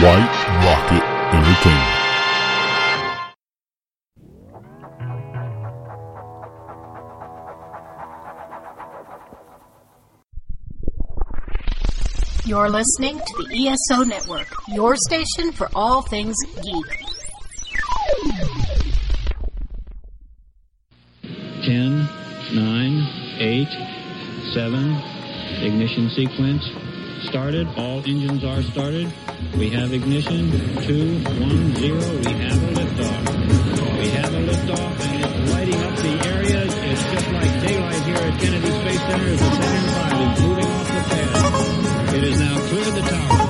White Rocket Entertainment. You're listening to the ESO Network, your station for all things geek. 10, 9, 8, 7, ignition sequence started. All engines are started. We have ignition. 2, 1, 0. We have a liftoff. We have a liftoff, and it's lighting up the area. It's just like daylight here at Kennedy Space Center as the Saturn V is moving off the pad. It has now cleared the tower.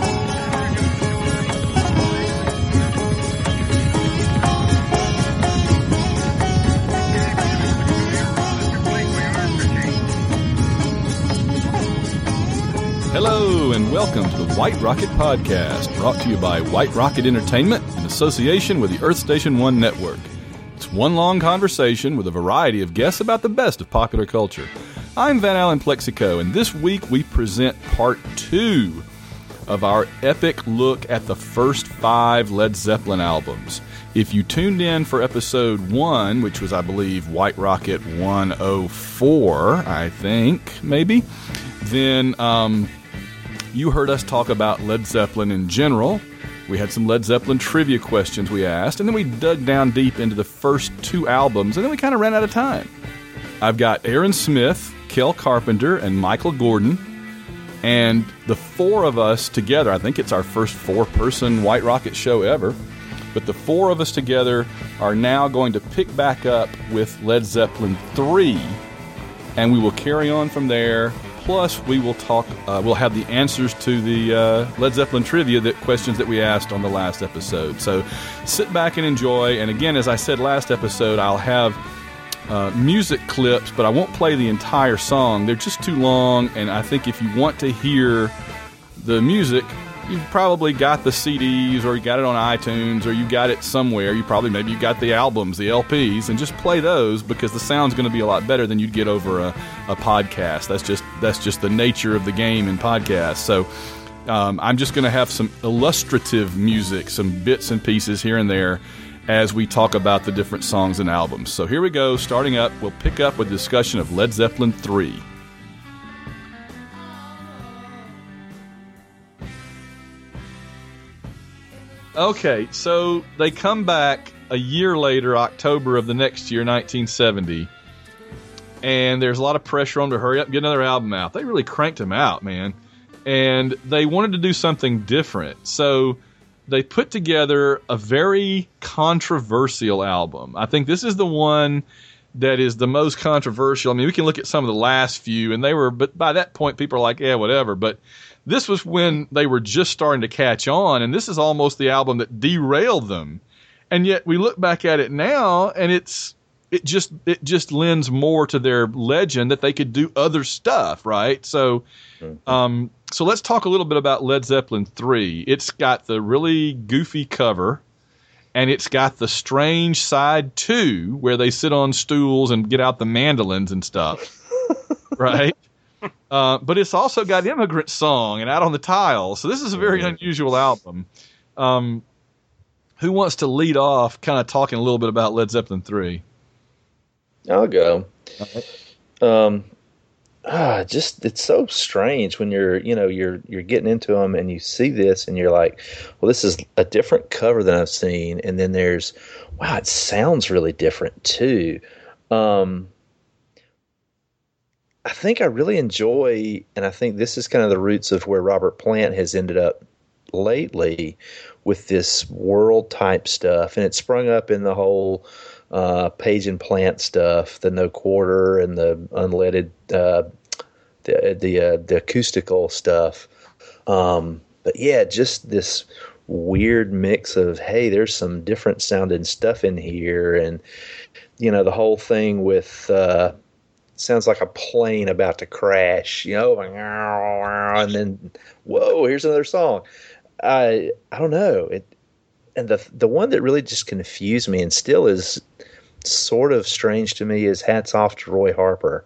Hello and welcome to the White Rocket Podcast, brought to you by White Rocket Entertainment in association with the Earth Station One Network. It's one long conversation with a variety of guests about the best of popular culture. I'm Van Allen Plexico, and this week we present part 2 of our epic look at the first 5 Led Zeppelin albums. If you tuned in for episode 1, which was, I believe, White Rocket 104, I think, maybe, then you heard us talk about Led Zeppelin in general. We had some Led Zeppelin trivia questions we asked, and then we dug down deep into the first 2 albums, and then we kind of ran out of time. I've got Aaron Smith, Kel Carpenter, and Michael Gordon, and the 4 of us together, I think it's our first 4-person White Rocket show ever, but the 4 of us together are now going to pick back up with Led Zeppelin 3, and we will carry on from there. Plus, we will talk. We'll have the answers to the Led Zeppelin trivia questions that we asked on the last episode. So, sit back and enjoy. And again, as I said last episode, I'll have music clips, but I won't play the entire song. They're just too long. And I think if you want to hear the music, you've probably got the CDs, or you got it on iTunes, or you got it somewhere. Maybe you got the albums, the LPs, and just play those because the sound's going to be a lot better than you'd get over a podcast. That's just the nature of the game in podcasts. So I'm just going to have some illustrative music, some bits and pieces here and there as we talk about the different songs and albums. So here we go. Starting up, we'll pick up with a discussion of Led Zeppelin 3. Okay, so they come back a year later, October of the next year, 1970, and there's a lot of pressure on them to hurry up and get another album out. They really cranked them out, man, and they wanted to do something different, so they put together a very controversial album. I think this is the one that is the most controversial. I mean, we can look at some of the last few, and but by that point, people are like, yeah, whatever, but this was when they were just starting to catch on, and this is almost the album that derailed them. And yet we look back at it now, and it just lends more to their legend that they could do other stuff, right? So, so let's talk a little bit about Led Zeppelin 3. It's got the really goofy cover, and it's got the strange side 2 where they sit on stools and get out the mandolins and stuff, right? But it's also got Immigrant Song and Out on the Tile. So this is a very unusual album. Who wants to lead off kind of talking a little bit about Led Zeppelin 3? I'll go. Just it's so strange when you're getting into them and you see this and you're like, well, this is a different cover than I've seen. And then there's, wow, it sounds really different too. I think I really enjoy, and I think this is kind of the roots of where Robert Plant has ended up lately with this world type stuff, and it sprung up in the whole Page and Plant stuff, the no quarter and the unleaded, the acoustical stuff. But yeah, just this weird mix of, hey, there's some different sounding stuff in here, and the whole thing with sounds like a plane about to crash, and then whoa, here's another song. I don't know it, and the one that really just confused me and still is sort of strange to me is Hats Off to Roy Harper.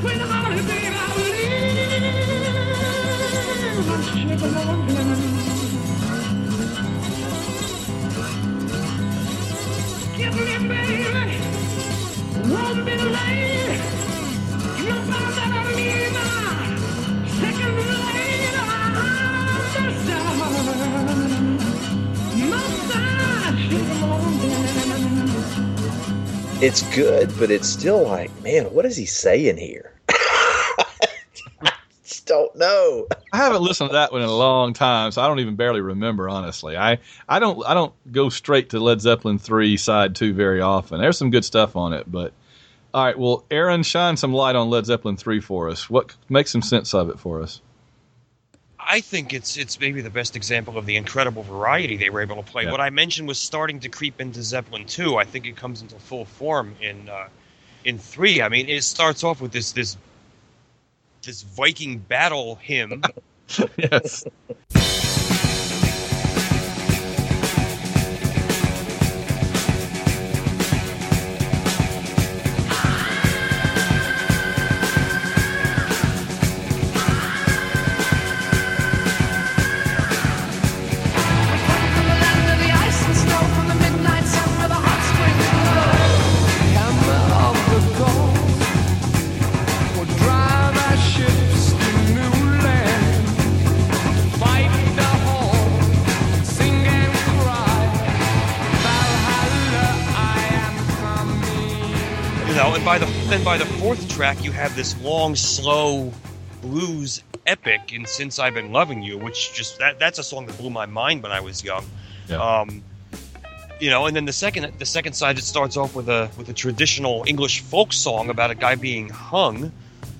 It's good, but it's still like, man, what is he saying here? I just don't know. I haven't listened to that one in a long time, so I don't even barely remember, honestly. I don't go straight to Led Zeppelin 3 side 2 very often. There's some good stuff on it, but all right, well, Aaron, shine some light on Led Zeppelin 3 for us. What makes some sense of it for us? I think it's maybe the best example of the incredible variety they were able to play. Yeah. What I mentioned was starting to creep into Zeppelin 2. I think it comes into full form in 3. I mean, it starts off with this Viking battle hymn. Yes. And by the fourth track, you have this long, slow blues epic in "Since I've Been Loving You," which just that's a song that blew my mind when I was young. Yeah. And then the second side, it starts off with a traditional English folk song about a guy being hung.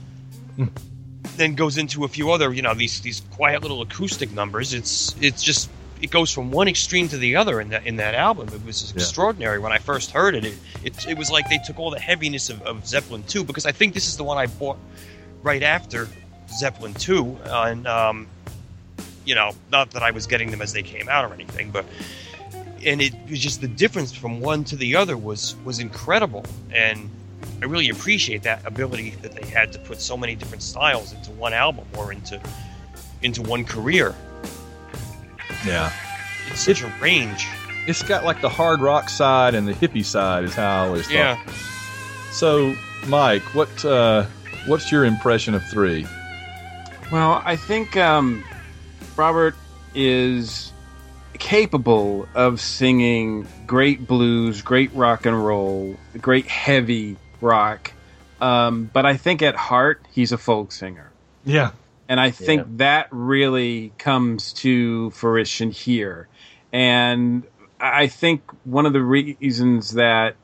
Then goes into a few other, these quiet little acoustic numbers. It goes from one extreme to the other in that album. It was extraordinary. When I first heard it, it was like they took all the heaviness of Zeppelin 2, because I think this is the one I bought right after Zeppelin 2. And, not that I was getting them as they came out or anything, and it was just the difference from one to the other was incredible. And I really appreciate that ability that they had to put so many different styles into one album or into one career. Yeah. It's such a range. It's got like the hard rock side and the hippie side is how I always thought. Yeah. So, Mike, what's your impression of 3? Well, I think Robert is capable of singing great blues, great rock and roll, great heavy rock. But I think at heart, he's a folk singer. Yeah. And I think that really comes to fruition here. And I think one of the reasons that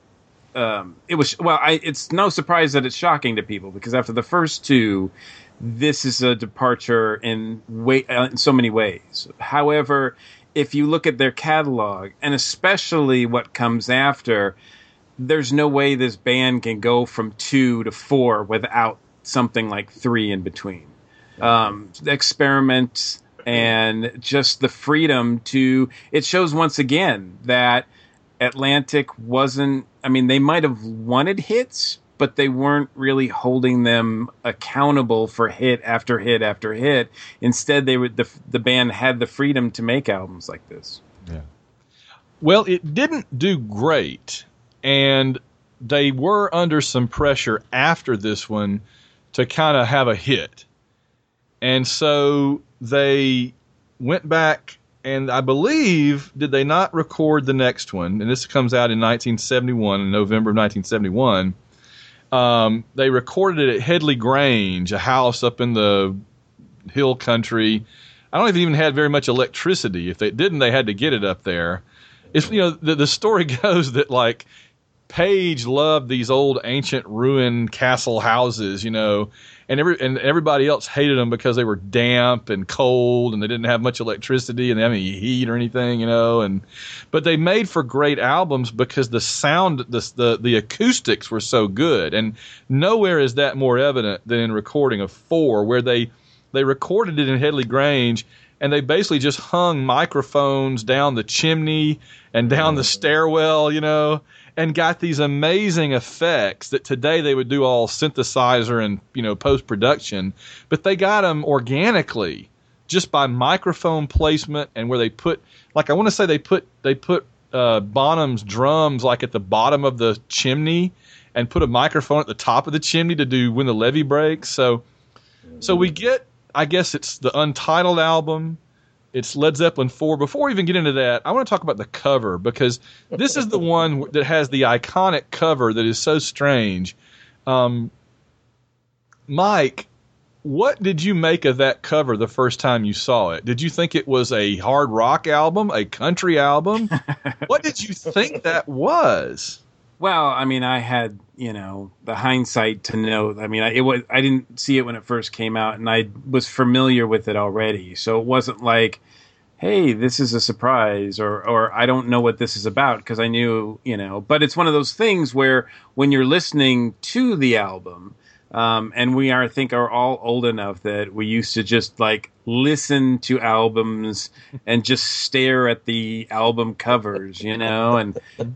it's no surprise that it's shocking to people, because after the first 2, this is a departure in so many ways. However, if you look at their catalog, and especially what comes after, there's no way this band can go from 2 to 4 without something like 3 in between. The experiment and just the freedom it shows once again that Atlantic they might have wanted hits, but they weren't really holding them accountable for hit after hit after hit. Instead, the band had the freedom to make albums like this. Yeah. Well, it didn't do great, and they were under some pressure after this one to kind of have a hit. And so they went back, and I believe, did they not record the next one? And this comes out in 1971, in November of 1971. They recorded it at Headley Grange, a house up in the hill country. I don't know if it even had very much electricity. If they didn't, they had to get it up there. It's the story goes that like Page loved these old ancient ruined castle houses, and everybody else hated them because they were damp and cold and they didn't have much electricity and they didn't have any heat or anything, but they made for great albums because the sound, the acoustics were so good, and nowhere is that more evident than in recording of 4, where they recorded it in Headley Grange, and they basically just hung microphones down the chimney and down the stairwell, and got these amazing effects that today they would do all synthesizer and, post-production, but they got them organically just by microphone placement and where they put, like I want to say they put Bonham's drums like at the bottom of the chimney and put a microphone at the top of the chimney to do When the Levee Breaks. So we get, I guess it's the Untitled album. It's Led Zeppelin 4. Before we even get into that, I want to talk about the cover, because this is the one that has the iconic cover that is so strange. Mike, what did you make of that cover the first time you saw it? Did you think it was a hard rock album, a country album? What did you think that was? Well, I mean, I had, the hindsight to know. I mean, I didn't see it when it first came out, and I was familiar with it already. So it wasn't like, hey, this is a surprise, or I don't know what this is about, because I knew, But it's one of those things where when you're listening to the album, and we I think are all old enough that we used to just like listen to albums and just stare at the album covers, and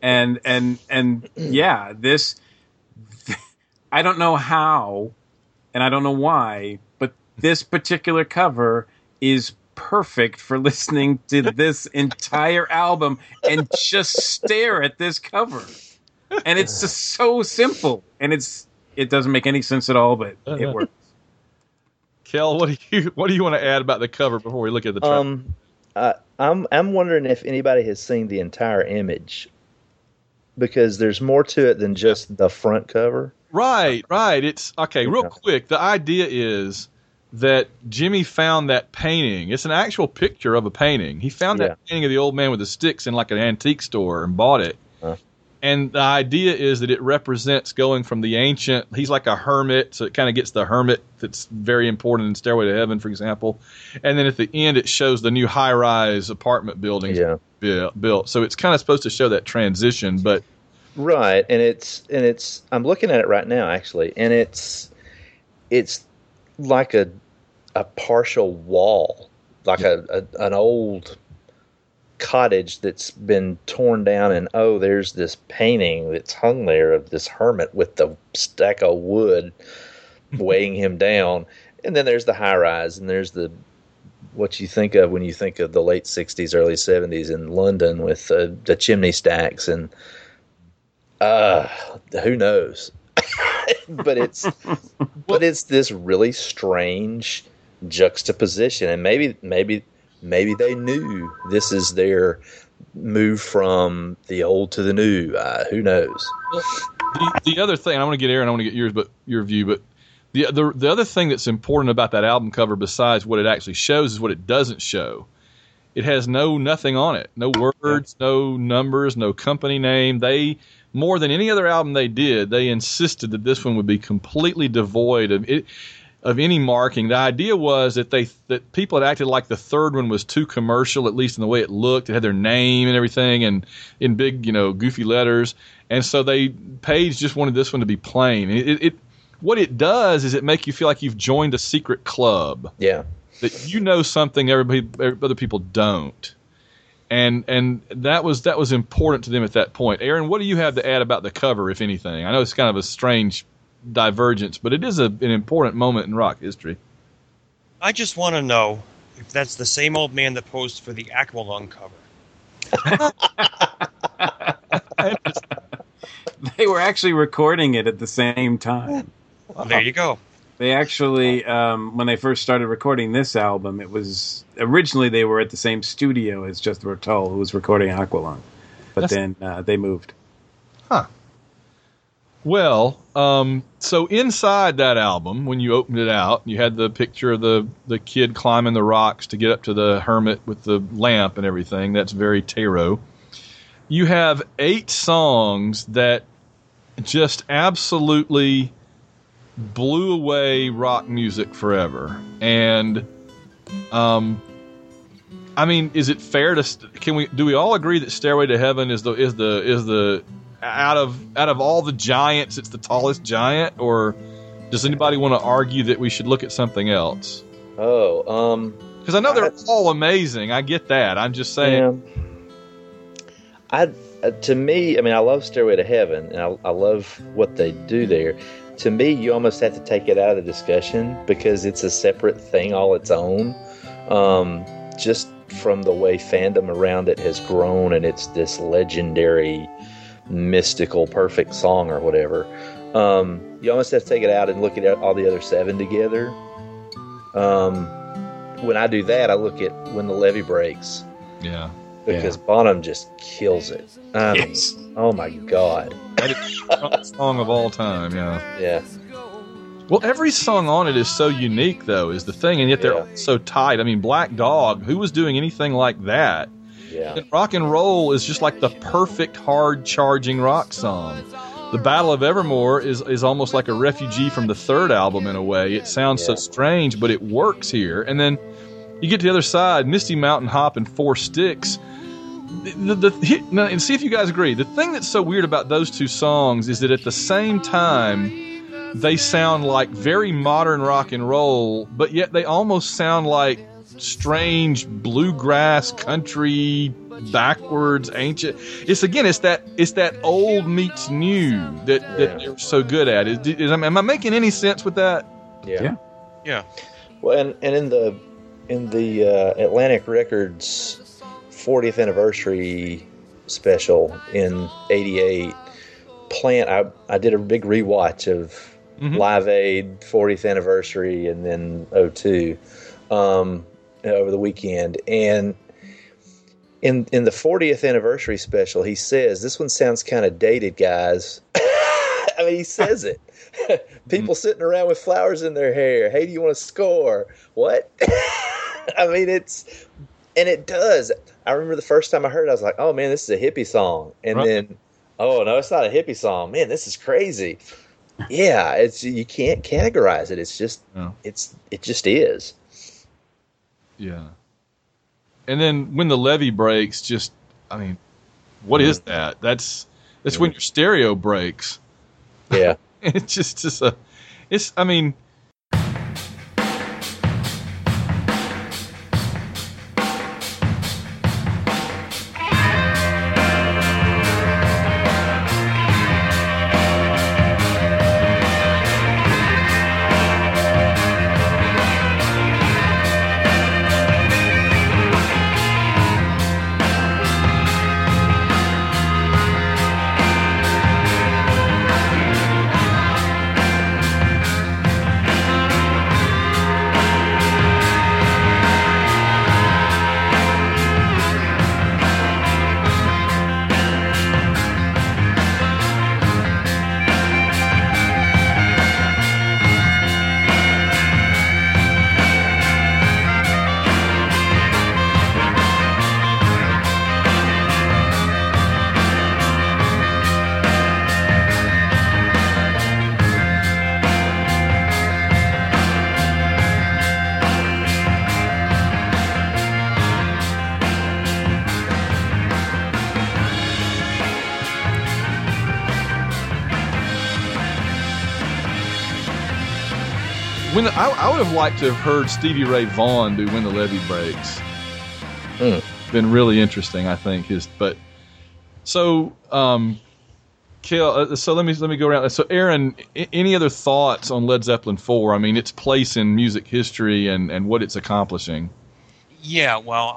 yeah, this, I don't know how, and I don't know why, but this particular cover is perfect for listening to this entire album and just stare at this cover. And it's just so simple, and it doesn't make any sense at all, but it works. Kel, what do you want to add about the cover before we look at the track? I'm wondering if anybody has seen the entire image, because there's more to it than just the front cover. Right. It's okay. Real quick, the idea is that Jimmy found that painting. It's an actual picture of a painting. He found that painting of the old man with the sticks in like an antique store and bought it. And the idea is that it represents going from the ancient, he's like a hermit, so it kind of gets the hermit that's very important in Stairway to Heaven, for example. And then at the end, it shows the new high-rise apartment buildings built. So it's kind of supposed to show that transition, but... Right, and it's I'm looking at it right now, actually, and it's like a partial wall, like an old cottage that's been torn down, and there's this painting that's hung there of this hermit with the stack of wood weighing him down, and then there's the high rise, and there's what you think of when you think of the late 60s, early 70s in London with the chimney stacks, and who knows? but it's this really strange juxtaposition, and maybe they knew this is their move from the old to the new. Who knows? The other thing, I want to get Aaron, I want to get your view, but the other thing that's important about that album cover, besides what it actually shows, is what it doesn't show. It has nothing on it, no words, no numbers, no company name. They, more than any other album they did, they insisted that this one would be completely devoid of any marking. The idea was that that people had acted like the third one was too commercial, at least in the way it looked. It had their name and everything, and in big, goofy letters. And so Page just wanted this one to be plain. What it does is it make you feel like you've joined a secret club. Yeah. That something other people don't. And that was important to them at that point. Aaron, what do you have to add about the cover, if anything? I know it's kind of a strange divergence, but it is an important moment in rock history. I just want to know if that's the same old man that posed for the Aqualung cover. They were actually recording it at the same time. Wow. There you go. They actually, when they first started recording this album, it was originally they were at the same studio as Jethro Tull, who was recording Aqualung, but then they moved. Huh. Well, so inside that album, when you opened it out, you had the picture of the kid climbing the rocks to get up to the hermit with the lamp and everything. That's very tarot. You have 8 songs that just absolutely blew away rock music forever. And, I mean, is it fair to do we all agree that Stairway to Heaven is the out of all the giants, it's the tallest giant, or does anybody want to argue that we should look at something else? Because I know they're all amazing. I get that. I'm just saying. To me, I mean, I love Stairway to Heaven, and I love what they do there. To me, you almost have to take it out of the discussion because it's a separate thing all its own. Just from the way fandom around it has grown, and it's this legendary, mystical, perfect song or whatever. You almost have to take it out and look at all the other 7 together. When I do that, I look at When the Levee Breaks. Yeah. Because Bonham just kills it. Yes. Oh my God. That is the song of all time, yeah. Yeah. Well, every song on it is so unique, though, is the thing, and yet they're all so tight. I mean, Black Dog, who was doing anything like that? Yeah. And Rock and Roll is just like the perfect hard-charging rock song. The Battle of Evermore is almost like a refugee from the third album in a way. It sounds so strange, but it works here. And then you get to the other side, Misty Mountain Hop and Four Sticks. And see if you guys agree. The thing that's so weird about those two songs is that at the same time, they sound like very modern rock and roll, but yet they almost sound like strange bluegrass, country, backwards, ancient. It's that old meets new that they're so good at. Am I making any sense with that? Yeah. Well, and in the Atlantic Records 40th anniversary special in '88, Plant, I did a big rewatch of Live Aid 40th anniversary and then '02 over the weekend. And in the 40th anniversary special, he says, "This one sounds kind of dated, guys." I mean, he says it. People sitting around with flowers in their hair. Hey, do you want to score? What? I mean, it does. I remember the first time I heard it, I was like, oh man, this is a hippie song. And then, oh no, it's not a hippie song. Man, this is crazy. Yeah, you can't categorize it. It's just, it just is. Yeah. And then When the Levee Breaks, just, I mean, what is that? That's when your stereo breaks. Yeah. It's just I mean, I would have liked to have heard Stevie Ray Vaughan do When the Levee Breaks. Been really interesting, I think. So let me go around. So Aaron, any other thoughts on Led Zeppelin 4? I mean, its place in music history and what it's accomplishing. Yeah, well,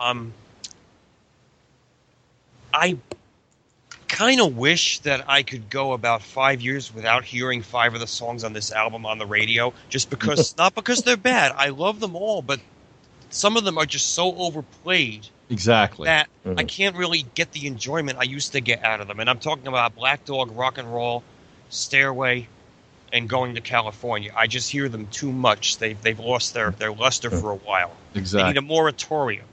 I kind of wish that I could go about 5 years without hearing 5 of the songs on this album on the radio, just because, not because they're bad. I love them all, but some of them are just so overplayed. Exactly. That I can't really get the enjoyment I used to get out of them. And I'm talking about Black Dog, Rock and Roll, Stairway, and Going to California. I just hear them too much. They've lost their luster for a while. Exactly. They need a moratorium.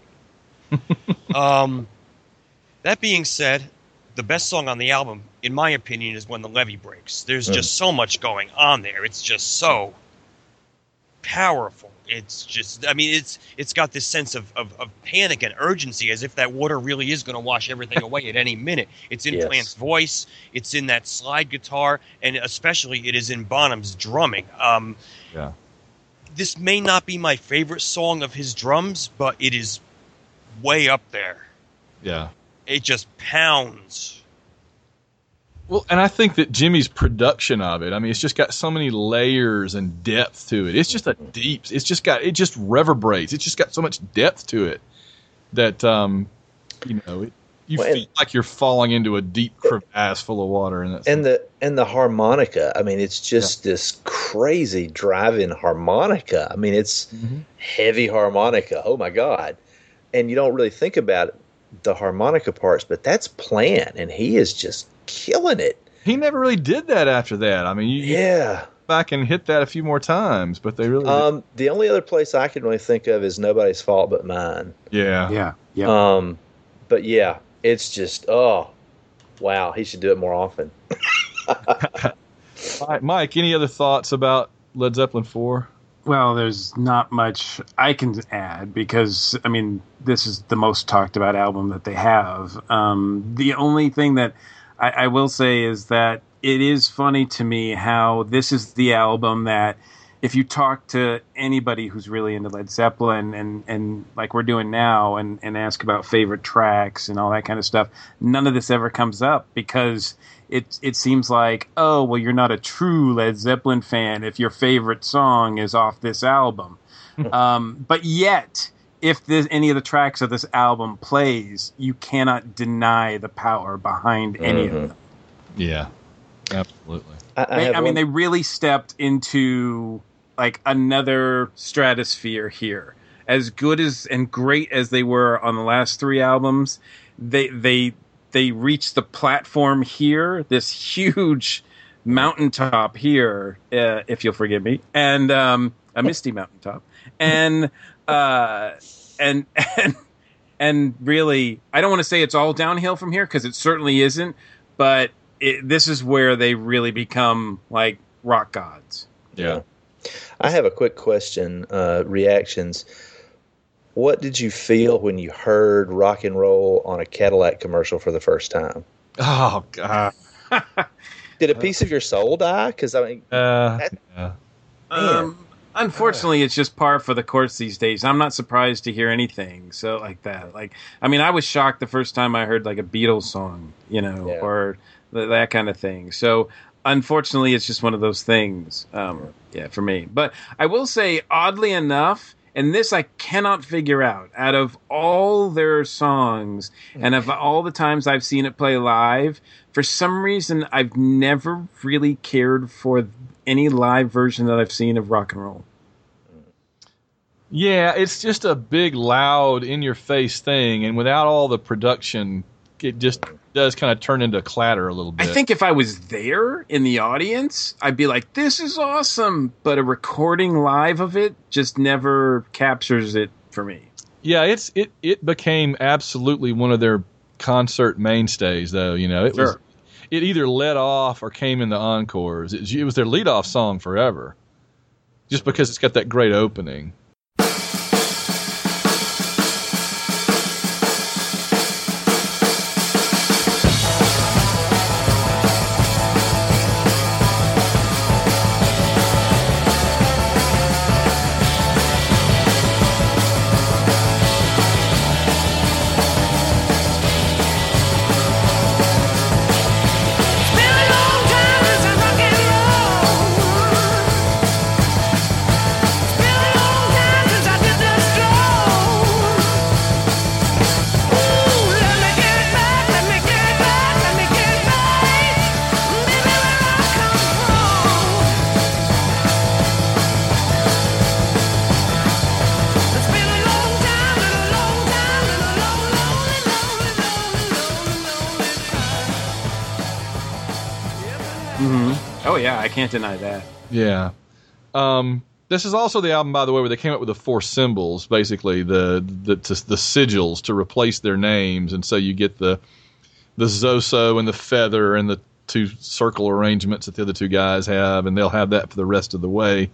That being said, the best song on the album, in my opinion, is When the Levee Breaks. There's just so much going on there. It's just so powerful. It's just, I mean, it's got this sense of panic and urgency, as if that water really is going to wash everything away at any minute. It's in Plant's voice. It's in that slide guitar, and especially it is in Bonham's drumming. this may not be my favorite song of his drums, but it is way up there. Yeah. It just pounds. Well, and I think that Jimmy's production of it, I mean, it's just got so many layers and depth to it. It's just it just reverberates. It's just got so much depth to it that, you feel like you're falling into a deep crevasse full of water. And the harmonica, I mean, it's just this crazy driving harmonica. I mean, it's heavy harmonica. Oh my God. And you don't really think about the harmonica parts, but that's planned, and he is just killing it. He never really did that after that. I mean, you back and hit that a few more times, but they really the only other place I can really think of is Nobody's Fault But Mine. Yeah. But yeah, it's just, oh, wow, he should do it more often. All right, Mike, any other thoughts about Led Zeppelin 4? Well, there's not much I can add because, I mean, this is the most talked about album that they have. The only thing that I will say is that it is funny to me how this is the album that if you talk to anybody who's really into Led Zeppelin and like we're doing now and ask about favorite tracks and all that kind of stuff, none of this ever comes up because it seems like, oh, well, you're not a true Led Zeppelin fan if your favorite song is off this album. But yet, if any of the tracks of this album plays, you cannot deny the power behind any of them. Yeah, absolutely. I mean, they really stepped into like another stratosphere here. As good as and great as they were on the last three albums, they reached the platform here, this huge mountaintop here, if you'll forgive me, and a misty mountaintop, and really, I don't want to say it's all downhill from here because it certainly isn't, but this is where they really become like rock gods. Yeah. I have a quick question, reactions. What did you feel when you heard rock and roll on a Cadillac commercial for the first time? Oh, God. Did a piece of your soul die? Because, I mean, unfortunately, it's just par for the course these days. I'm not surprised to hear anything so like that. Like, I mean, I was shocked the first time I heard like a Beatles song, or that kind of thing. So, unfortunately, it's just one of those things, for me. But I will say, oddly enough, and this I cannot figure out of all their songs and of all the times I've seen it play live, for some reason I've never really cared for any live version that I've seen of rock and roll. Yeah, it's just a big, loud, in-your-face thing, and without all the production, it just does kind of turn into clatter a little bit. I think if I was there in the audience, I'd be like, this is awesome, but a recording live of it just never captures it for me. Yeah, it became absolutely one of their concert mainstays, though. It either led off or came in the encores. It was their lead-off song forever, just because it's got that great opening. Oh yeah, I can't deny that. Yeah. This is also the album, by the way, where they came up with the four symbols, basically the sigils to replace their names, and so you get the Zoso and the feather and the two circle arrangements that the other two guys have, and they'll have that for the rest of the way.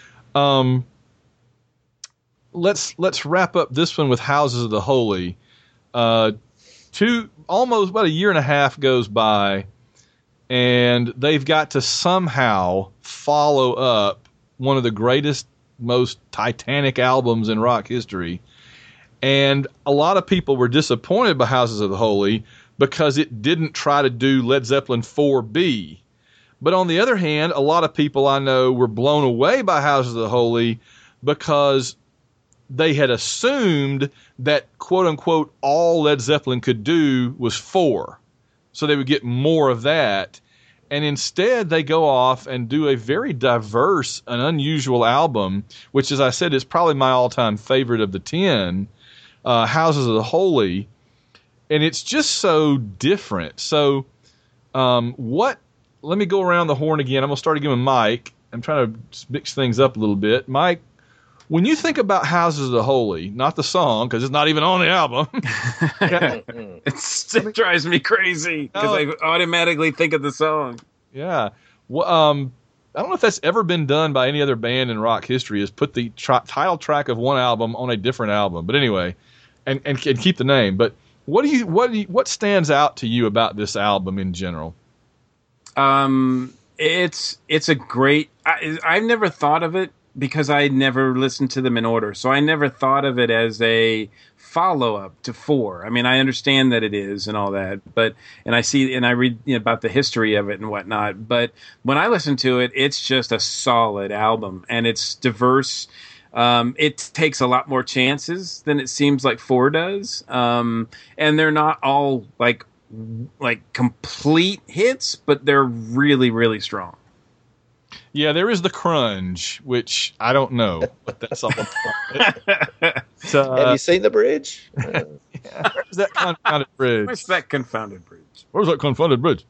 Let's wrap up this one with Houses of the Holy. Almost about a year and a half goes by, and they've got to somehow follow up one of the greatest most titanic albums in rock history. And a lot of people were disappointed by Houses of the Holy because it didn't try to do Led Zeppelin 4B. But on the other hand, a lot of people I know were blown away by Houses of the Holy because they had assumed that, quote unquote, all Led Zeppelin could do was 4. So they would get more of that. And instead, they go off and do a very diverse and unusual album, which, as I said, is probably my all-time favorite of the 10, Houses of the Holy. And it's just so different. So let me go around the horn again. I'm going to start again with Mike. I'm trying to mix things up a little bit. Mike, when you think about Houses of the Holy, not the song, because it's not even on the album. It drives me crazy because I automatically think of the song. Yeah. Well, I don't know if that's ever been done by any other band in rock history, is put the title track of one album on a different album. But anyway, and keep the name. But what stands out to you about this album in general? It's a great. I've never thought of it because I never listened to them in order, so I never thought of it as a follow-up to 4. I mean, I understand that it is and all that, and I read about the history of it and whatnot. But when I listen to it, it's just a solid album, and it's diverse. It takes a lot more chances than it seems like 4 does, and they're not all like complete hits, but they're really, really strong. Yeah, there is the crunge, which I don't know what that's all about. Have you seen the bridge? Where's that confounded bridge? Where's that confounded bridge? Where's that confounded bridge?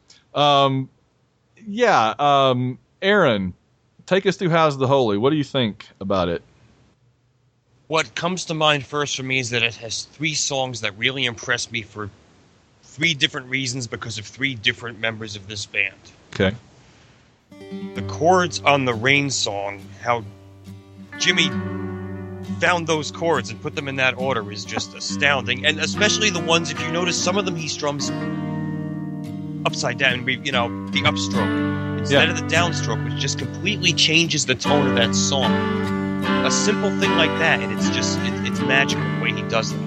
Aaron, take us through House of the Holy. What do you think about it? What comes to mind first for me is that it has 3 songs that really impressed me for 3 different reasons because of 3 different members of this band. Okay. The chords on the Rain song, how Jimmy found those chords and put them in that order is just astounding. And especially the ones, if you notice, some of them he strums upside down, the upstroke instead of the downstroke, which just completely changes the tone of that song. A simple thing like that, and it's magical the way he does that.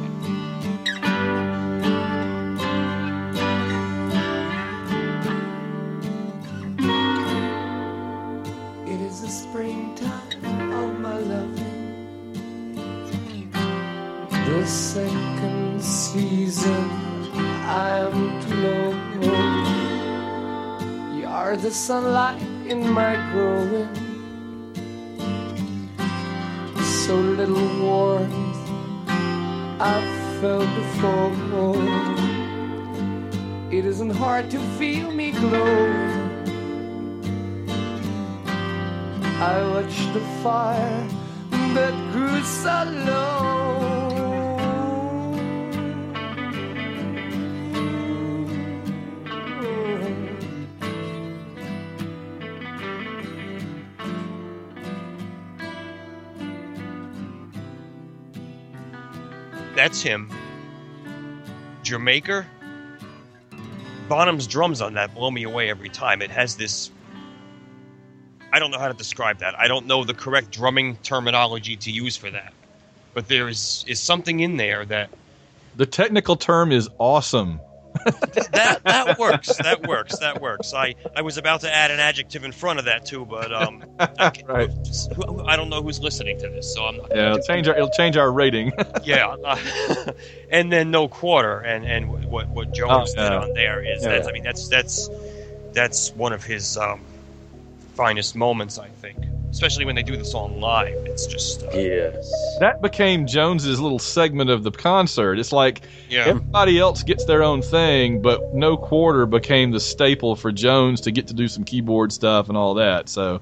The second season, I'm to know. You are the sunlight in my growing. So little warmth I've felt before. It isn't hard to feel me glowing. I watched the fire that grew so low. That's him. Jamaica. Bonham's drums on that blow me away every time. It has this... I don't know how to describe that. I don't know the correct drumming terminology to use for that. But there is something in there that... The technical term is awesome. That works. That works. I was about to add an adjective in front of that too, but right. I don't know who's listening to this, so I'm not. Yeah, it'll change our rating. Yeah, and then No Quarter, and what Jones did on there is that's one of his finest moments, I think. Especially when they do the song live, it's just yes. That became Jones's little segment of the concert. It's like everybody else gets their own thing, but No Quarter became the staple for Jones to get to do some keyboard stuff and all that. So.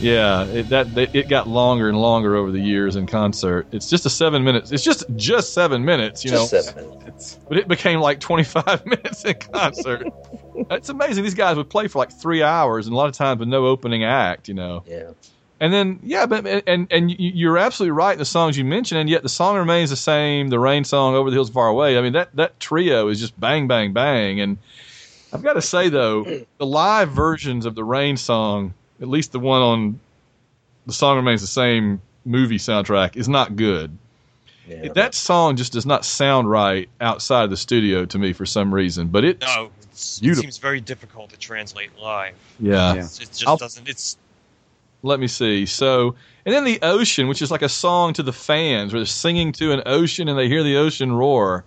Yeah, it got longer and longer over the years in concert. It's just 7 minutes. It's just 7 minutes, you know. 7 minutes. But it became like 25 minutes in concert. It's amazing. These guys would play for like 3 hours, and a lot of times with no opening act, you know. Yeah. And then, and you're absolutely right in the songs you mentioned, and yet the song remains the same. The Rain song, Over the Hills Far Away. I mean, that trio is just bang, bang, bang. And I've got to say, though, the live versions of the Rain song, at least the one on The Song Remains the Same movie soundtrack, is not good. Yeah. That song just does not sound right outside of the studio to me for some reason. But it seems very difficult to translate live. Yeah. It just doesn't. It's. Let me see. So, and then The Ocean, which is like a song to the fans, where they're singing to an ocean and they hear the ocean roar.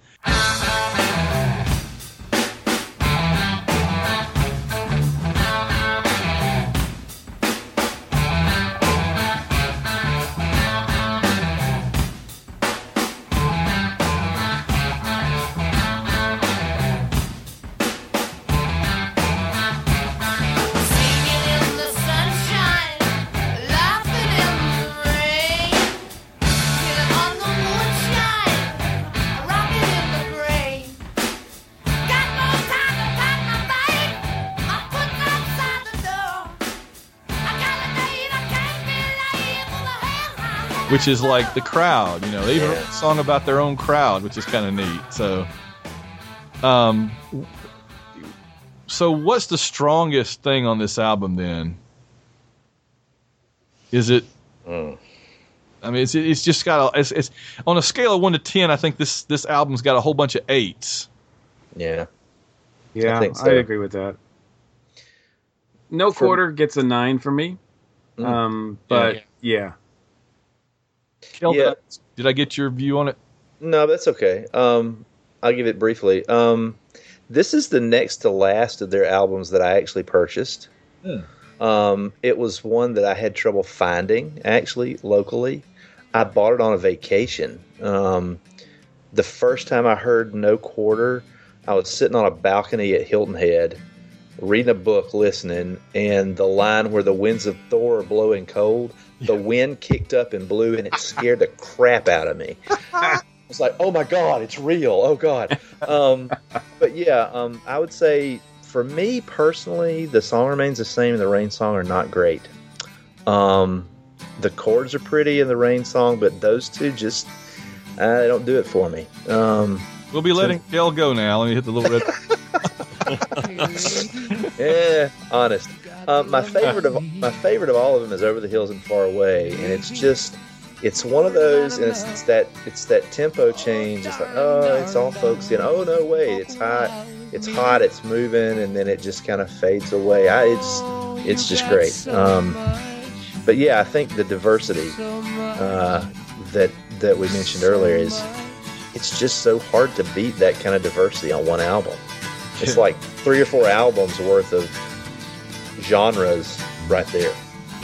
Which is like the crowd, you know. They even wrote a song about their own crowd, which is kind of neat. So, so what's the strongest thing on this album then? Is it? I mean, it's just got it's on a scale of 1 to 10. I think this album's got a whole bunch of 8s. Yeah, I think so. I agree with that. No Quarter gets a 9 for me, but yeah. Kelvin, did I get your view on it? No, that's okay. I'll give it briefly. This is the next to last of their albums that I actually purchased. It was one that I had trouble finding, actually, locally. I bought it on a vacation. The first time I heard No Quarter, I was sitting on a balcony at Hilton Head, reading a book, listening, and the line where the winds of Thor are blowing cold, the wind kicked up and blew, and it scared the crap out of me. I was like, oh my God, it's real. Oh God. But yeah, I would say for me personally, The Song Remains the Same and the Rain song are not great. The chords are pretty in the Rain song, but those two just, they don't do it for me. We'll be letting Kel go now. Let me hit the little red. Yeah, honest. My favorite of all of them is Over the Hills and Far Away, and it's one of those, and it's that tempo change. It's like, oh, it's all folksy, and oh no, wait, it's hot, it's moving, and then it just kind of fades away. It's just great. But yeah, I think the diversity that we mentioned earlier it's just so hard to beat that kind of diversity on one album. It's like 3 or 4 albums worth of genres right there.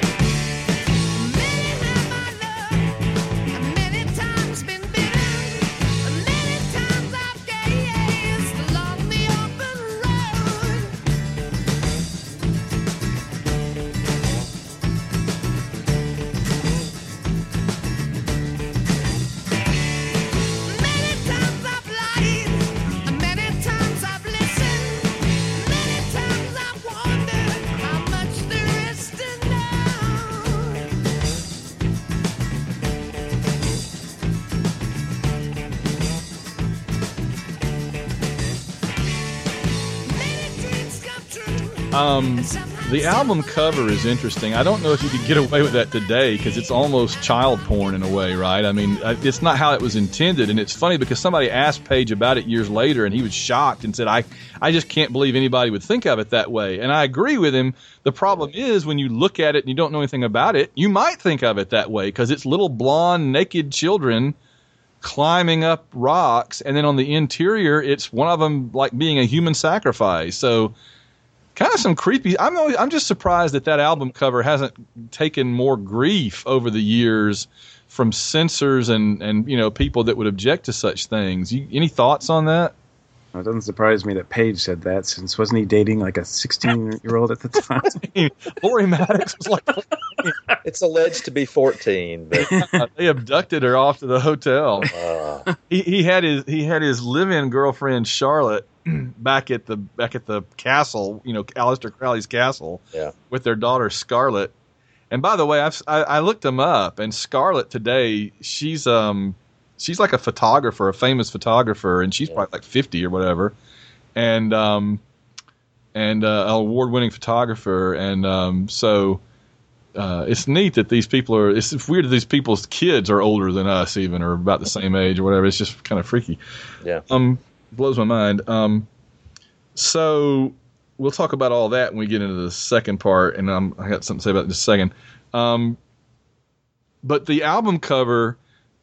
The album cover is interesting. I don't know if you could get away with that today because it's almost child porn in a way, right? I mean, it's not how it was intended. And it's funny because somebody asked Page about it years later and he was shocked and said, I just can't believe anybody would think of it that way. And I agree with him. The problem is when you look at it and you don't know anything about it, you might think of it that way because it's little blonde, naked children climbing up rocks. And then on the interior, it's one of them like being a human sacrifice. So kind of some creepy. I'm just surprised that album cover hasn't taken more grief over the years from censors and people that would object to such things. Any thoughts on that? It doesn't surprise me that Paige said that, since wasn't he dating like a 16-year-old at the time? Lori Maddox was like, It's alleged to be 14, but they abducted her off to the hotel. He had his live-in girlfriend Charlotte back at the castle, Aleister Crowley's castle, with their daughter Scarlett. And by the way, I looked them up, and Scarlett today, she's like a photographer, a famous photographer, and she's probably like 50 or whatever, and an award-winning photographer, and so it's neat that these people are. It's weird that these people's kids are older than us, even, or about the same age or whatever. It's just kind of freaky. Yeah. Blows my mind. So we'll talk about all that when we get into the second part, and I got something to say about it in just a second. But the album cover.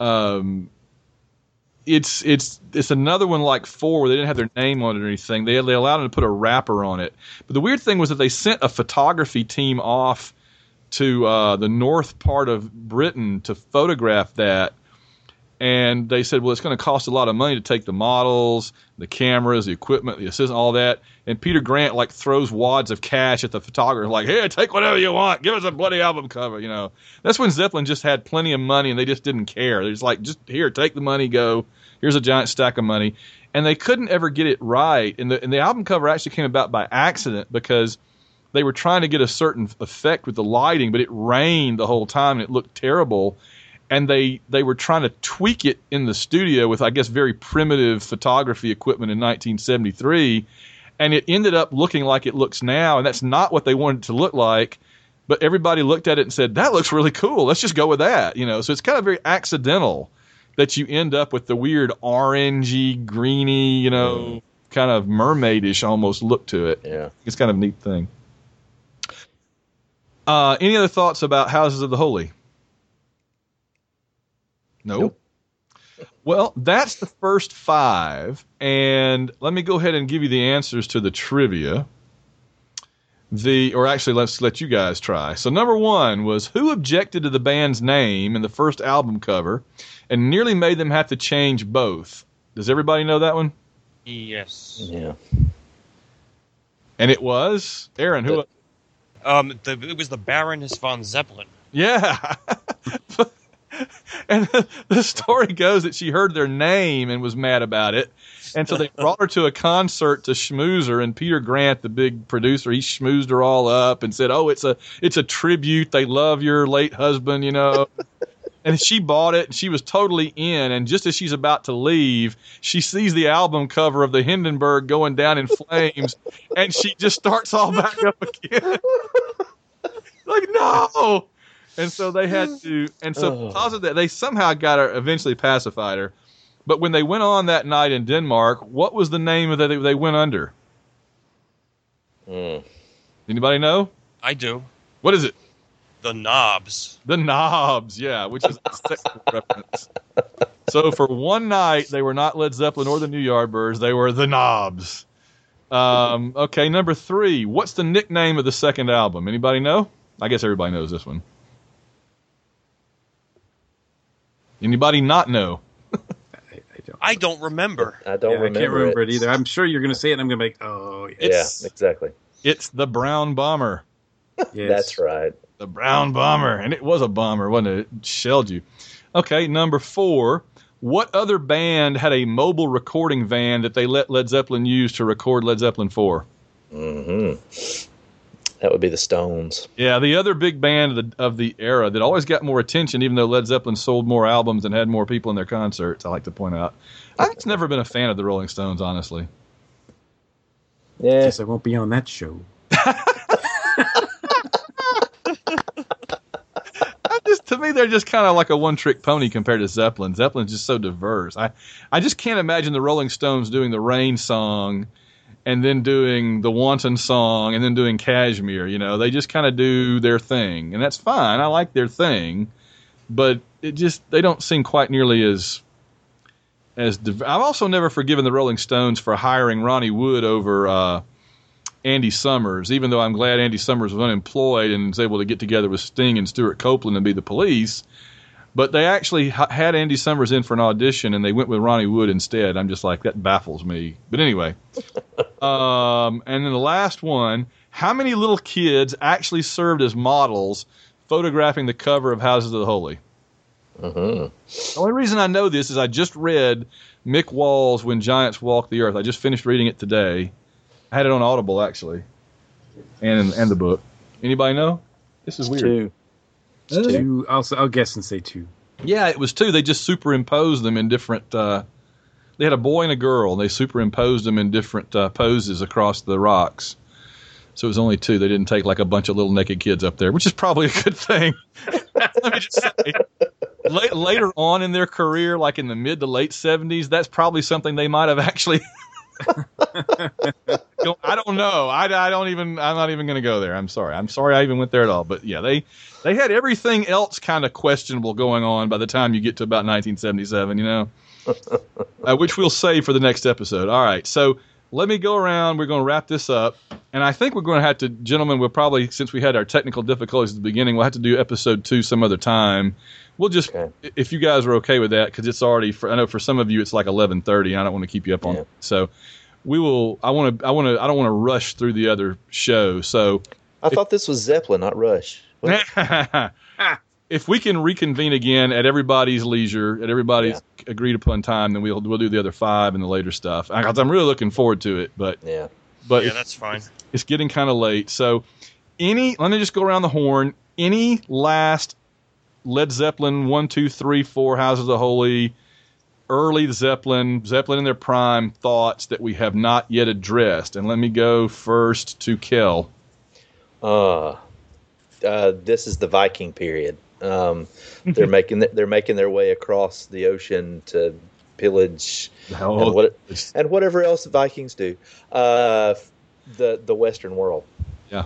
It's another one like 4 where they didn't have their name on it or anything. They allowed them to put a wrapper on it. But the weird thing was that they sent a photography team off to the north part of Britain to photograph that. And they said, well, it's going to cost a lot of money to take the models, the cameras, the equipment, the assistant, all that. And Peter Grant throws wads of cash at the photographer, like, "Hey, take whatever you want. Give us a bloody album cover." That's when Zeppelin just had plenty of money and they just didn't care. They're just like, "Just here, take the money, go. Here's a giant stack of money." And they couldn't ever get it right. And the album cover actually came about by accident because they were trying to get a certain effect with the lighting, but it rained the whole time and it looked terrible. And they were trying to tweak it in the studio with, I guess, very primitive photography equipment in 1973. And it ended up looking like it looks now. And that's not what they wanted it to look like. But everybody looked at it and said, "That looks really cool. Let's just go with that." So it's kind of very accidental that you end up with the weird orangey, greeny, kind of mermaidish almost look to it. Yeah. It's kind of a neat thing. Any other thoughts about Houses of the Holy? Nope. Well, that's the first 5, and let me go ahead and give you the answers to the trivia. Or actually, let's let you guys try. So number 1 was, who objected to the band's name in the first album cover and nearly made them have to change both? Does everybody know that one? Yes. Yeah. And it was? Aaron, who? It was the Baroness von Zeppelin. Yeah. And the story goes that she heard their name and was mad about it. And so they brought her to a concert to schmooze her, and Peter Grant, the big producer, he schmoozed her all up and said, "Oh, it's a tribute. They love your late husband, And she bought it, and she was totally in. And just as she's about to leave, she sees the album cover of the Hindenburg going down in flames, and she just starts all back up again. Like, no! And so they had to, and so because of that, they somehow got her, eventually pacified her. But when they went on that night in Denmark, what was the name that they went under? Anybody know? I do. What is it? The Knobs. The Knobs, yeah, which is a sexual reference. So for one night, they were not Led Zeppelin or the New Yardbirds. They were the Knobs. Okay, number 3. What's the nickname of the second album? Anybody know? I guess everybody knows this one. Anybody not know? I don't remember. I don't remember. I can't remember it either. I'm sure you're going to say it, and I'm going to be like, oh, yeah, exactly. It's the Brown Bomber. Yes. That's right. The Brown Bomber. And it was a bomber, wasn't it? It shelled you. Okay, number 4. What other band had a mobile recording van that they let Led Zeppelin use to record Led Zeppelin 4? That would be the Stones. Yeah, the other big band of the era that always got more attention, even though Led Zeppelin sold more albums and had more people in their concerts, I like to point out. I've just never been a fan of the Rolling Stones, honestly. Yeah. Guess I won't be on that show. To me, they're just kind of like a one-trick pony compared to Zeppelin. Zeppelin's just so diverse. I just can't imagine the Rolling Stones doing the Rain song and then doing the Wanton song and then doing Kashmir. They just kind of do their thing, and that's fine. I like their thing, but they don't seem quite nearly as I've also never forgiven the Rolling Stones for hiring Ronnie Wood over Andy Summers, even though I'm glad Andy Summers was unemployed and was able to get together with Sting and Stuart Copeland and be the Police. But they actually had Andy Summers in for an audition, and they went with Ronnie Wood instead. I'm just like, that baffles me. But anyway. And then the last one, how many little kids actually served as models photographing the cover of Houses of the Holy? The only reason I know this is I just read Mick Wall's When Giants Walk the Earth. I just finished reading it today. I had it on Audible, actually, and the book. Anybody know? This is weird. Two. I'll guess and say 2. Yeah, it was 2. They just superimposed them in different. They had a boy and a girl, and they superimposed them in different poses across the rocks. So it was only 2. They didn't take like a bunch of little naked kids up there, which is probably a good thing. Let me just say, later on in their career, like in the mid to late 70s, that's probably something they might have actually. I don't know. I'm not even going to go there. I'm sorry I even went there at all. But yeah, they had everything else kind of questionable going on by the time you get to about 1977, you know, which we'll save for the next episode. All right. So let me go around. We're going to wrap this up. And I think we're going to have to, gentlemen, we'll probably, since we had our technical difficulties at the beginning, we'll have to do episode 2 some other time. We'll just, if you guys are okay with that, because it's already, I know for some of you it's like 11:30. I don't want to keep you up on it. So we will, I don't want to rush through the other show. So I thought this was Zeppelin, not Rush. If we can reconvene again at everybody's leisure, at everybody's agreed upon time, then we'll do the other 5 and the later stuff. I'm really looking forward to it, but that's fine. It's getting kind of late. So let me just go around the horn. Any last Led Zeppelin 1, 2, 3, 4 Houses of the Holy, early Zeppelin in their prime thoughts that we have not yet addressed? And let me go first to Kel. This is the Viking period. They're making their way across the ocean to pillage and whatever else Vikings do. The Western world. Yeah.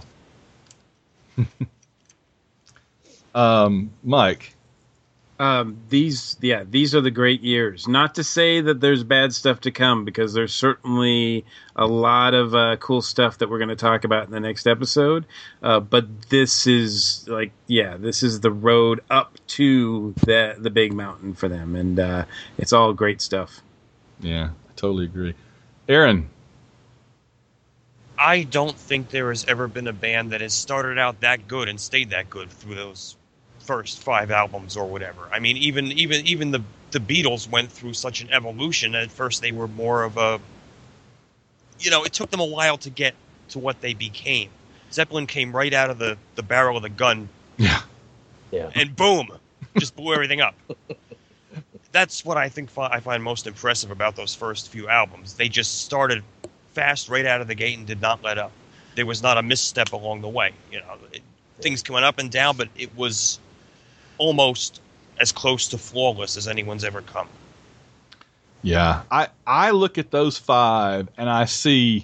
Mike. These are the great years. Not to say that there's bad stuff to come, because there's certainly a lot of cool stuff that we're going to talk about in the next episode. But this is this is the road up to the big mountain for them, and it's all great stuff. Yeah, I totally agree. Aaron. I don't think there has ever been a band that has started out that good and stayed that good through those first 5 albums or whatever. I mean, even the Beatles went through such an evolution. At first they were more of a, it took them a while to get to what they became. Zeppelin came right out of the barrel of the gun. Yeah. And boom, just blew everything up. That's what I find most impressive about those first few albums. They just started fast right out of the gate and did not let up. There was not a misstep along the way. Things went up and down, but it was almost as close to flawless as anyone's ever come. Yeah, I look at those 5 and I see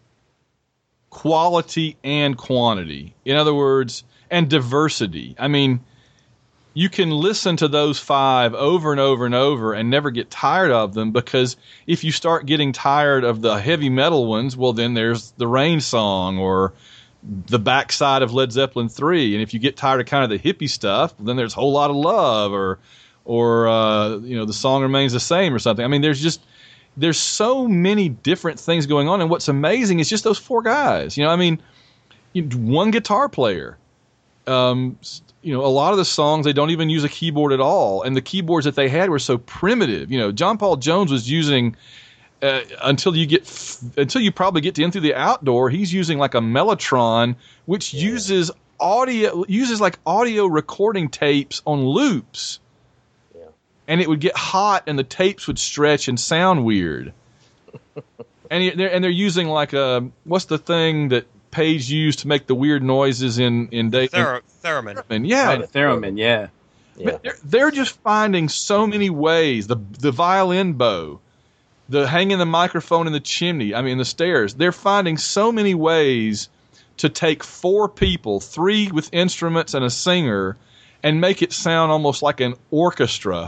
quality and quantity. In other words, and diversity. I mean, you can listen to those 5 over and over and over and never get tired of them, because if you start getting tired of the heavy metal ones, well, then there's the Rain Song or the backside of Led Zeppelin 3. And if you get tired of kind of the hippie stuff, then there's a Whole Lot of Love or The Song Remains the Same or something. I mean, there's so many different things going on. And what's amazing is just those 4 guys. One guitar player. A lot of the songs, they don't even use a keyboard at all. And the keyboards that they had were so primitive. John Paul Jones was using, until you probably get to In Through the Outdoor, he's using like a Mellotron, which uses like audio recording tapes on loops. Yeah. And it would get hot and the tapes would stretch and sound weird. and they're using like what's the thing that Page used to make the weird noises in Theremin. Theremin, yeah. But they're just finding so many ways. The violin bow, the hanging the microphone in the chimney, the stairs. They're finding so many ways to take 4 people, 3 with instruments and a singer, and make it sound almost like an orchestra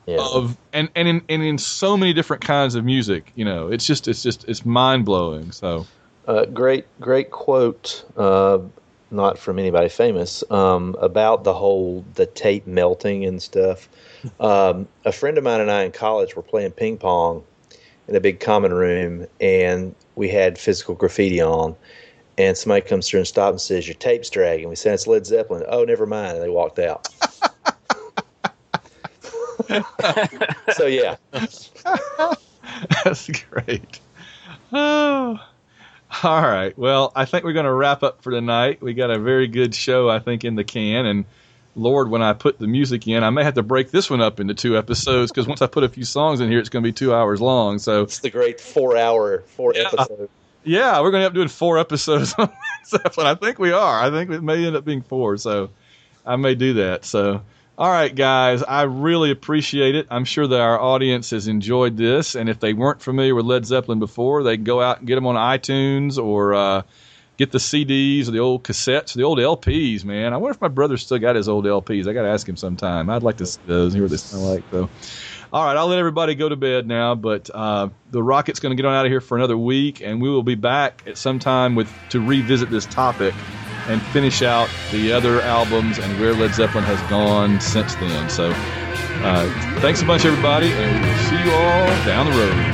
in so many different kinds of music. It's mind blowing. So. Great quote not from anybody famous, about the tape melting and stuff. A friend of mine and I in college were playing ping pong in a big common room, and we had Physical Graffiti on, and somebody comes through and stops and says, "Your tape's dragging." We said, "It's Led Zeppelin." "Oh, never mind." And they walked out. So, yeah. That's great. Oh. All right. Well, I think we're going to wrap up for tonight. We got a very good show, I think, in the can. And Lord, when I put the music in, I may have to break this one up into 2 episodes, because once I put a few songs in here, it's going to be 2 hours long. So it's the great 4 episode. Yeah, we're going to end up doing 4 episodes on Zeppelin. I think we are. I think it may end up being 4. So I may do that. So. All right, guys, I really appreciate it. I'm sure that our audience has enjoyed this, and if they weren't familiar with Led Zeppelin before, they can go out and get them on iTunes, or get the CDs or the old cassettes, or the old LPs, man. I wonder if my brother still got his old LPs. I got to ask him sometime. I'd like to see those and hear what they sound like. So, all right, I'll let everybody go to bed now, but the Rocket's going to get on out of here for another week, and we will be back at some time to revisit this topic and finish out the other albums and where Led Zeppelin has gone since then. So thanks a bunch, everybody, and we will see you all down the road.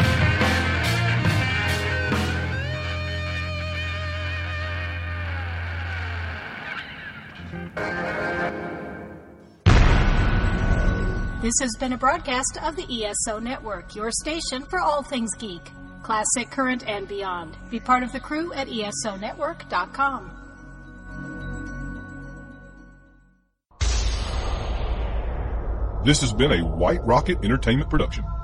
This has been a broadcast of the ESO Network, your station for all things geek, classic, current, and beyond. Be part of the crew at ESONetwork.com. This has been a White Rocket Entertainment production.